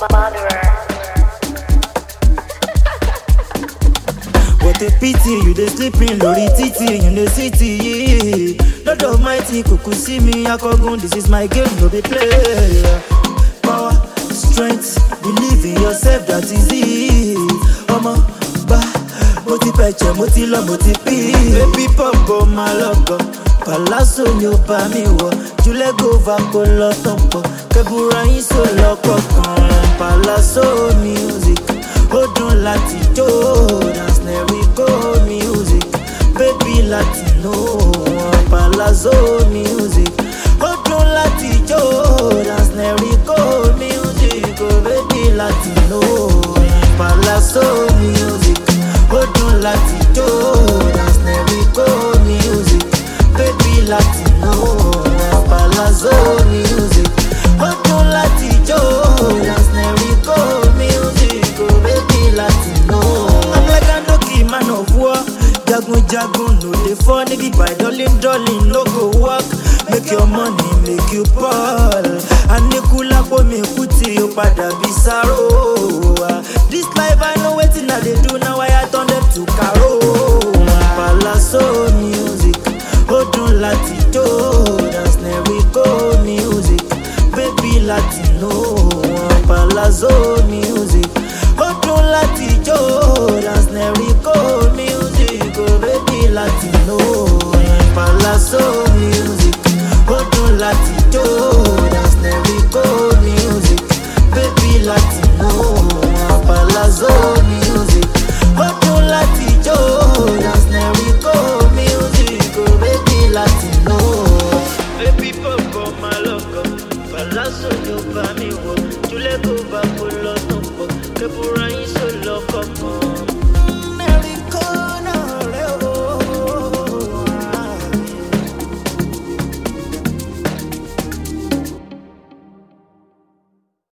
What a pity, you dey sleeping lori titi in the city. Lord Almighty, kuku see me, Akogun, this is my game, no be play. Power, strength, believe in yourself, that is it. Omo, ba, mo ti peche, mo ti lo, mo ti pi. Baby pop, oh my logo, palazzo ni o ba mi wo. Jule go va ko lo tompo, kebura yin so lo kokan. Palazzo music, ó dùn láti jó, dance Nerico music, baby Latino. Palazzo music, ó dùn láti jó, dance Nerico music, oh baby Latino. Palazzo music, ó dùn láti jó, dance Nerico music, baby Latino. Palazzo music, ó dùn láti jó, dance Nerico music, oh baby Latino. I'm like a Noki man of war, jagun jagun no dey fall, nigga by darling no go work. Make your money, make you ball. Anikulapo mi kuti o pada bisaro. This life I know wetin I dey do, now I turn them to caro. Palazzo music, ó dùn láti jó, dance Nerico music, baby Latino. Palazzo music, ó dùn láti jó, dance Nerico music, oh baby Latino. Palazzo music, ó dùn láti jó, dance Nerico music, baby Latino. Palazzo music, ó dùn láti jó, dance Nerico music, oh baby Latino. Baby pop, oh my loco, palazzo yo pa mi wo, Jule go